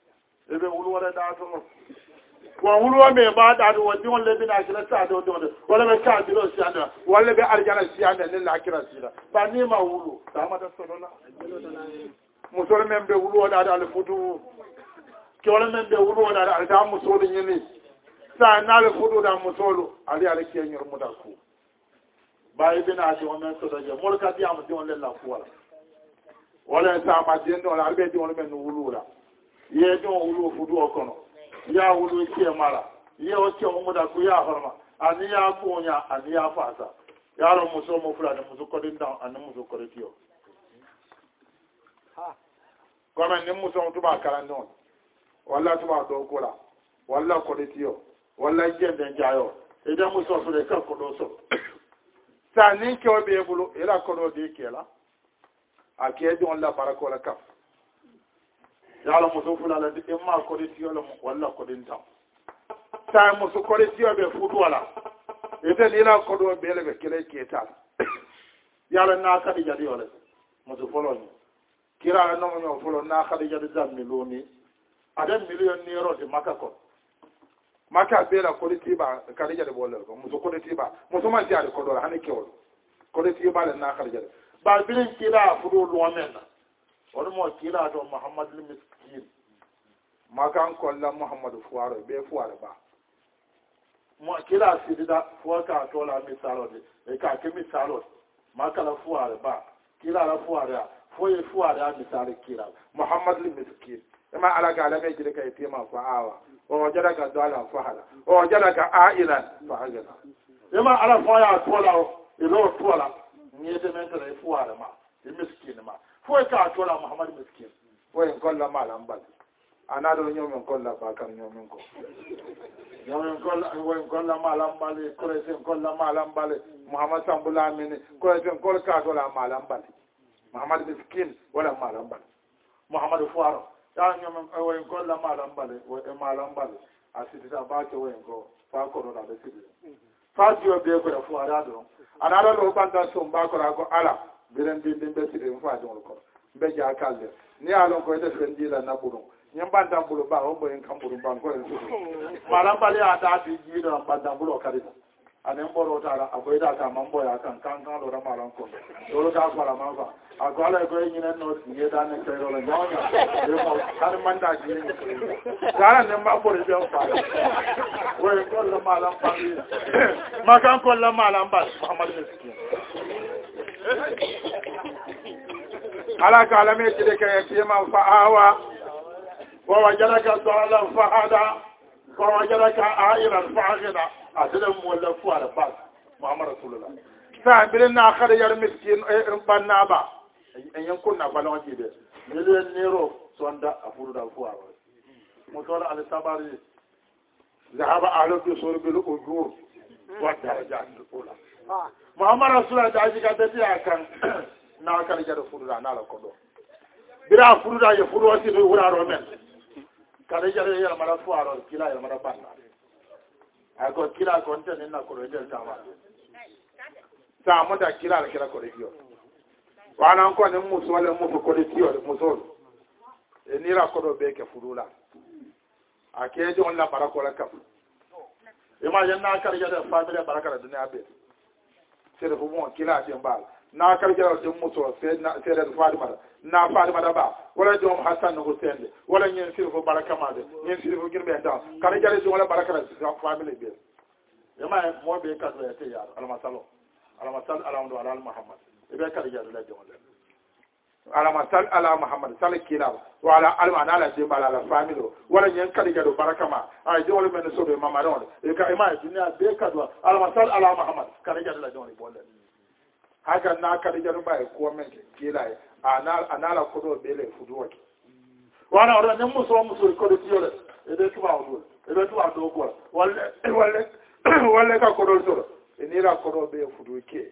wa wulu me ba da do wadi wala be na kila sa do wala be ka dilo si anda wala be arjana si anda ne la kira sila ba ni ma wulu ta ma da sodola musol men be wulu wada da fudu ke wala men be wulu wada da musol nyini sa na le fudu da musolo ali ali ke nyor mu da ku ba ibe na ji wona so da je molka di am di wala la ku wala sa ma di ndo ala be di wala men wulu la ye do wulu fudu okono ya wulu ke mara ye o ke mu da ku ya horma ani ya kunya ani ya fasa ya ro muso mu fula da muso ko din da an muso ko retiyo kama ni muso tuba kala non walla tuba do kola walla ko retiyo walla jende jayo idan muso so de ka ko do so sa ni ke o be bulu ila ko do de kela ake don la barako la kaf ya la muso fula la de ma ko retiyo la walla ko din ta sa muso ko retiyo be fudu wala idan ila ko do be le be kele keta ya la na ka di jadi wala muso folo ni kira no mo folo na khadija de zamiloni adan million euro de makako maka bela ko tiba khadija de bolal ko muso ko tiba muso ma tiare ko do hani kewol ko tiba le na khadija ba bilin kira fudo lo menna wala mo kira do muhammad al miskin maka ko la muhammad fuaro be fuaro ba mo kira sidida fuaka to la misalo de e ka ke misalo maka la fuaro ba kira la fuaro foye fuada misali kira muhammad al-miskin ma ala ga la meji ka yatima fa awa wa wajadaka dala fahala wa wajadaka ailan fa hajana yama ala foya tola ilo tola ni de men tare fuada ma miskin ma foye ka tola muhammad miskin foye kolla ma lambal ana do nyom kolla ba kan nyom ko nyom kolla ma lambal ko sen kolla ma lambal muhammad sambula min ko sen kol ka tola ma lambal muhammad miskin wala malambal muhammad fuaro ya nyom ay golla malambal wa malambal asidita ba ke wen ko fa ko do da be sidi fa ti o be ko da fu ara do anara do banta so ba ko ra ko ala biren din din be sidi fa do ko be ja kalde ni alon ko ite fen dila na buru nyam banta buru ba o boyen kam buru ban ko en sidi mala bali ata ti ji do banta buru kadi anen boro tara akoy da ka mambo ya kan lo ra malan ko do ka fara ma fa akwala ko yin nan no ye da ne kero la nyonya e mo kan manda ji ni gara ne ma boro be fa we ko la malan fa ma kan ko la malan ba muhammad miskin ala ka ala me tide ka ya ma fa awa wa wajadaka dhalan fa hada wa wajadaka a'iran fa aghna adadin wala fuwa da ba Muhammad Rasulullah sa birin na kada yar miskin in banna ba en yankun na balon jibe miliyan nero sonda afuru da fuwa ba mutola al sabari zahaba ahlu bisul bil ujur wa darajat ula Muhammad Rasulullah da ji ga da kan na kada yar furu da na la kodo bira furu da ya furu wasi do wuraro men kada yar mara fuwa ro kila yar mara banna ako kila konte nina korejel tama sa moda kila kila korejio wana ko ne muso wala mu ko korejio muso enira ko do beke furula akeje on la barako la kaf ima yanna kar ya da family baraka da duniya be sai da mu kila tin ba na kar ya da muso sai da Fatima na Fatima da ba wala jom Hassan no Hussein wala nyen sirfo baraka ma de nyen sirfo girbe da kar ya da wala baraka da family be yama mo be ka do yate ya almasal ala Muhammad ibe kar ya da jom almasal ala Muhammad sallallahu wa ala almana ala de bala la family wala nyen kar ya do baraka ma ay de wala men so be mama don e ka ima dunya be ka do almasal ala Muhammad kar ya da jom bolle haka na karjar bai ko men kila anala kodo bele fuduwa wana ora ne muso ko do tiore ebe tuba do ko walle ka kodo so enira kodo be fudu ke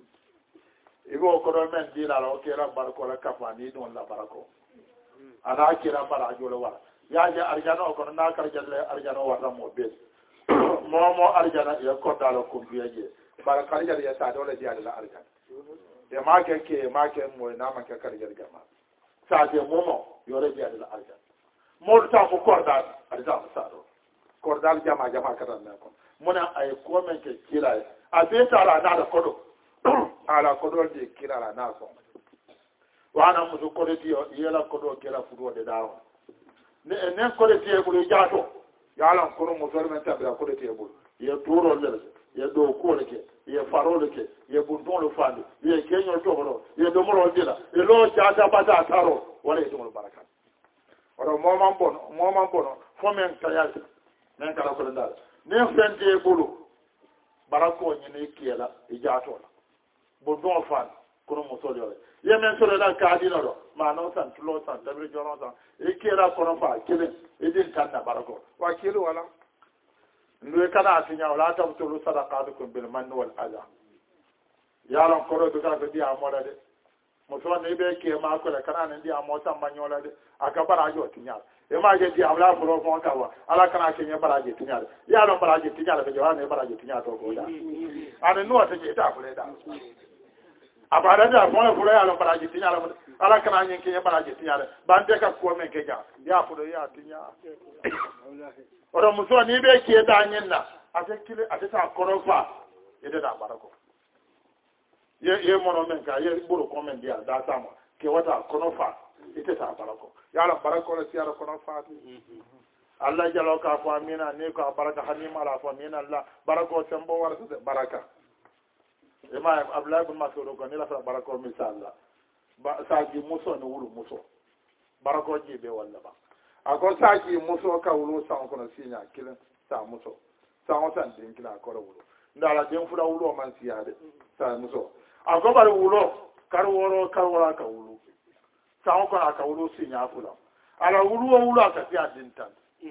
ibo kodo men dila ro ke ra barko la kafani don la barako ana kira bara jolo wa ya arjana ko na karjar le arjana wa mo be mo arjana ya ko dalo ko biye bara karjar ya ta dole dia la arjana de ma ke mo na ma ke karjar gama sa de momo yore dia la arjana mo ta ko korda arjana sa do korda jama kada na ko muna ay ko men ke kila a be tara na da kodo ala kodo de kila la na so wana mu ko de dio yela kodo kila fudo de dawo ne ko de tie bulu jato yala ko mo so men ta ko de tie bulu ye turo le ye do ko le ke ye faro le ke ye bundon le fandi ye kenyo to boro ye do moro dila ye lo jata bata taro wala ye to baraka oro mo man bono fo men tayati men kala ko ndal ne fente bulu barako nyine kiela ijato la bundon fandi kono mo so yole ye men so la ka di no ma no san tulo san tabre joro san e kiela kono fa kele e din tan na barako wa kilo wala ndu kana atinya wala tabtulu sadaqatukum bil manni wal adha yaron koro to ka di amola de mo so ne be ke ma ko kana ne di amota manyola de aka barajo tinya e ma je di awla furo fon ka wa ala kana ke nya baraje tinya yaron baraje tinya de jawa ne baraje tinya to ko da ane no ta je ta fure da abada da fon furo yaron baraje tinya ala kana nya ke nya baraje tinya bande ka ko men ke ja ya furo ya tinya oro muso ni be ke da nyenna atekile ateta korofa ede da barako ye mono men ka ye buru ko men dia da sama ke wata korofa ite ta barako ya la barako la siara korofa Allah jalo ka fa amina ne ka baraka hanima la fa amina Allah barako tembo war baraka e ma abla ibn mas'ud ko ne la fa barako misalla ba sa ji muso ne wuru muso barako ji be walla ba ako saki muso ka wulu san kono sinya kila sa muso sa wata din kila ko wulu ndala den fura wulu man siyade sa muso ako bar wulu karworo ka wulu sa ko aka wulu sinya fula ala wulu aka siya dintan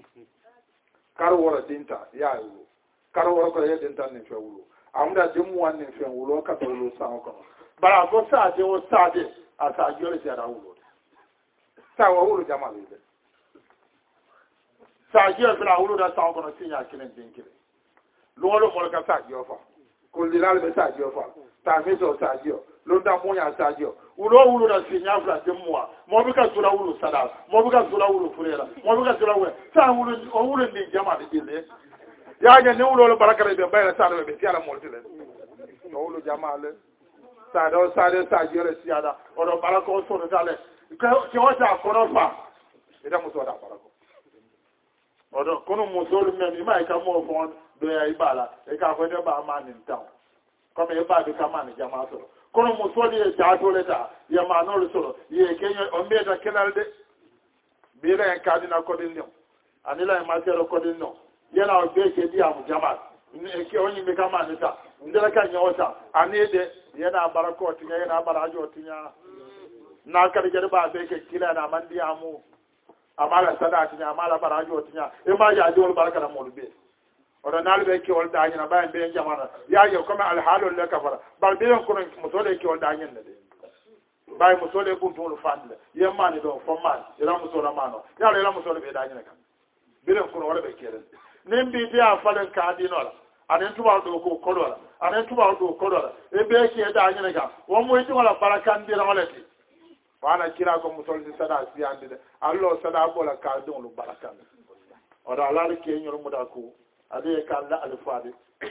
karworo dinta ya wulu karworo ko ye dintan ne fe wulu amda dimu wan ne fe wulu ka to wulu sa ko bara ko sa de o sa de asa jore siya da wulu sa wa wulu jama'a sajiyo fila wulu da sa kono sinya kinen dinkire lolo mo ka sajiyo fa ko dilal be sajiyo fa ta miso sajiyo londa moya sajiyo wulu da sinya fila demwa mo bi ka sura wulu sada mo bi ka sura wulu furera mo bi ka sura wulu sa wulu ni jama de dile ya ga ne wulu barakare be bayra sa be tiala mo tile no wulu jama le sada sajiyo le siada o do barako so do dale ke wata kono fa ida muso da barako odo kono musolu men ima ka mo fon do ya ibala e ka fo de ba ma ni taw comme e ba de ka ma ni jama so kono musoli e ja to leta ya ma no so ye kenyo o me da kelalde bi la en kadina ko din no anila e ma tero ko din no yana o be ke dia mu jama ne ke onyi me ka ma ni ta ndela ka nyota anede yana barako tinya yana barajo tinya na ka de ba be ke kila na mandi amu amala sadati nya amala barajo tinya e ma ya jol baraka na molbe ora nalbe ke wol dañi na bayen be jamana ya yo comme al halul la kafara bal be ko no musole ke wol dañi ne de bay musole bu tulu fande ye mani do fo man ira musole mano ya ira musole be dañi ne kam be ko no wala be keren nim bi dia falen ka dino la anen tuba do ko kodola anen tuba do kodola e be ke dañi ne kam wo mo yi wala baraka ndira wala ti wana kira ko musoldi sada siyande de allo sada bola ka don lu barakan oda alal ke nyoro muda ko ade ka la alfade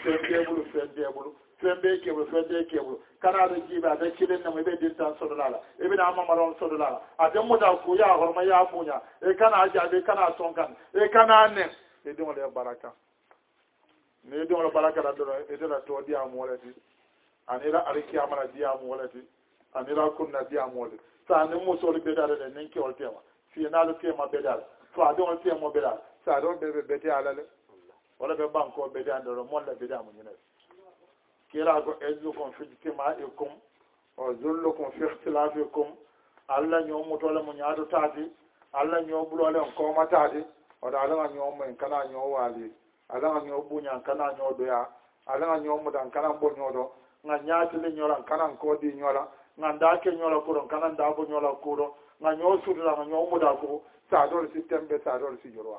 fembe kebulu kana da jiba da kidin na mai be tan sodolala e bi na mamaron sodolala ade muda ko ya horma ya bunya e kana ajabe kana sonkan e kana ne e don le baraka ne don le baraka da do e de la to dia molati anira alkiya mara dia molati anira kunna dia molati sa ne musol bedare de nen ke ol tema fi na lo tema bedare fa do ol tema bedare sa do be beti alale wala be banko bedare do mo la bedare mo nyene kira ko ezukum fi ijtimaikum wa zullukum fi ikhtilafikum alla nyomu to la mo nyaado taati alla nyobulo le ko mataati o da ala nyomu en kana nyowali ala nyobunya kana nyodo ya ala nyomu dan kana bo nyodo nga nyaati le nyora kana ko di nyora nganda ke nyola kuro kana ndabo nyola kuro nga nyosudura nga nyomuda ko sadol system be sadol si jorwa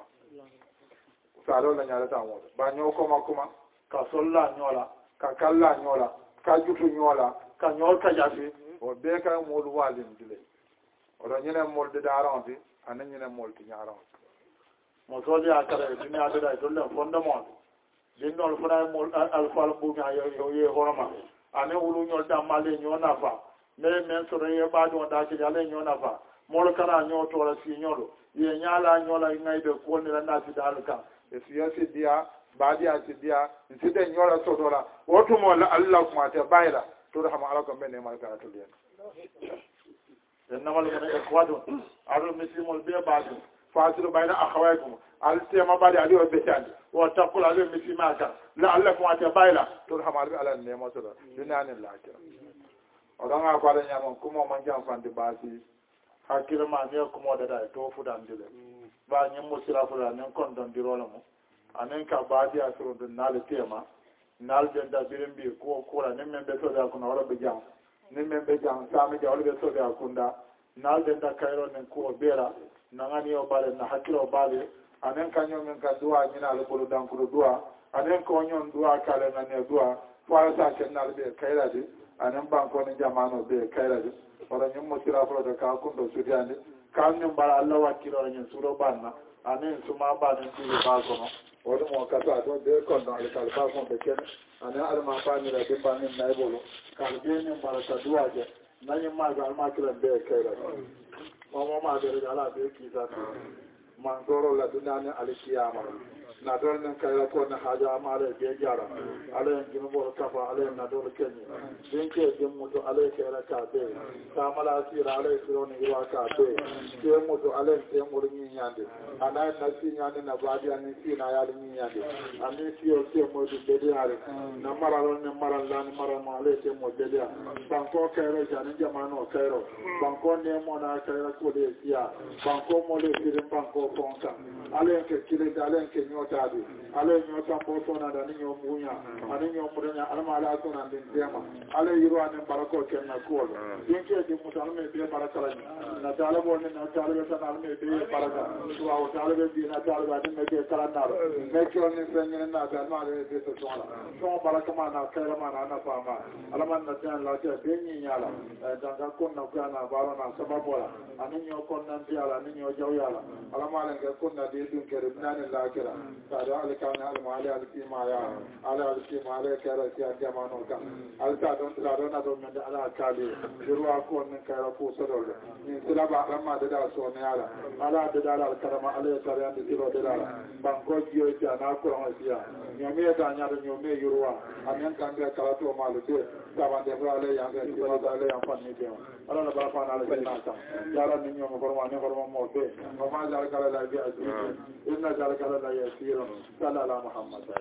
sadol la nyala tawo ba nyoko makuma ka solla nyola ka kalla nyola ka jutu nyola ka nyol ka jafi o be ka molu walim dile o do nyene mol de daranti anan nyene mol ti nyaran mo soli akara dunya de da dolle fondement din dol fona mol alfal bu ga yo ye horoma ane wulu nyol da male nyona fa men soro ye ba do da ci ale nyona fa mol kana nyoto la si nyolo ye nyala nyola ngai be ko ni na ci daluka e siyasi dia baadi a ci dia nside nyola so dola wotu mo la Allah kuma ta bayra to rahama alaka men ne mal kana to len en namal mo ne ko wado aro muslimol be baadu fasiru bayna akhawaykum al tema baadi ali o betandi wa taqul ali muslimaka la Allah kuma ta bayra to rahama ala ne mo so do dunani la kira odanga ko ala nyama kuma man jam fande basi hakira ma ne kuma da da to fudan dile ba nyem mo sira fudan nen kon don dirola mo anen ka baadi asoro don nal tema nal den da birimbi ko ko la nen membe to da ko na wala be jam nen membe jam sami ja wala be to da kunda nal den da kayro nen ko bera nangani o bale na hakiro bale anen ka nyomen ka duwa nyina le ko dan ko duwa anen ko nyon duwa kala na ne duwa fa sa ken nal be kayra di anen banko ni jamano be kayra di wala nyum mo sira flo da ka kundo sudiyande kan nyum bara Allah wakiro nyen suro banna anen suma banen ti ba ko no wala mo ka ta do be ko no le kal ba ko be ken anen alma pa ni la be banen na bolo kal be ni bara ta duwa je na nyum ma ga alma kila be kayra mo ma be ala be ki ta man doro la dunani alkiyama na dole nan kai ko na haja amare be jara ale ngino bo kafa ale na dole kenyi din ke din mutu ale ke ra ka be ta mala sira ale siro ni wa ka be ke mutu ale ke muri ni nyande ana na si nyande na badi ani si na ya ni nyande ani si o ke mo du be diare na mara ron ne mara la ni mara ma ale ke mo be dia banko ke ra jani jamano ke ro banko ne mo na ke ra ko de sia banko mo le sire banko fonka ale ke kile ale ke nyota ale nyo tambo sona da ni nyo munya ani nyo murenya alama ala sona din tema ale yiro ani barako kenna ko dinke di mutalme be barakala na talabo ni na talabo sa alme be baraka wa o talabo bi na talabo ni me ke kala na me ke ni fenye na da ma le be to sona so baraka ma na kala ma na fama alama na tan la ke be ni nyala danga ko na ko na baro na sababu la ani nyo ko na ti ala ni nyo jaw yala alama le ke ko na de dun ke nani la kira ta da al kana al mali al kima ya ala al kima ale kara ti an jama no ka al ta don la don na don men ala kali jirwa ko ne kara ko so do ni sila ba ramma da da so ne ala da da al karama ale kara an ti do da banko jiyo ta na ko on siya nyame ta nya do nyome yurwa amen kan ga kala to malu de ta ba de ale ya ga ti ba da ale ya fa ni de ala na ba fa na ale na ta yara ni nyome ko ma ne ko mo be ma ma ja kala la bi inna ذلك لا يسير صلى على محمد